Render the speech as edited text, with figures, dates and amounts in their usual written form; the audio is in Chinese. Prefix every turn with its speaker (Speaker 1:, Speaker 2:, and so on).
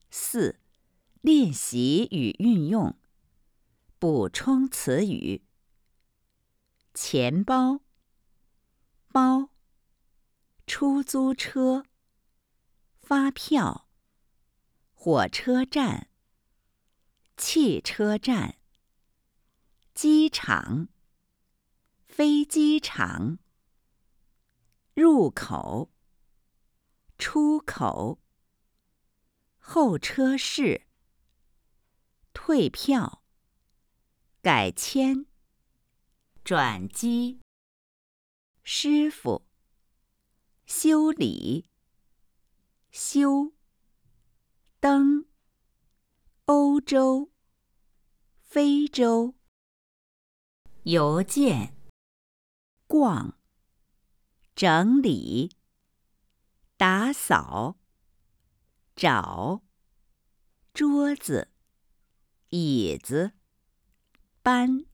Speaker 1: 4. 练习与运用。补充词语：钱包、包、出租车、发票、火车站、汽车站、机场、飞机场、入口、出口、候车室、退票、改签、转机、师傅、修理、修、灯、欧洲、非洲、邮件、逛、整理、打扫、找、桌子、椅子、搬。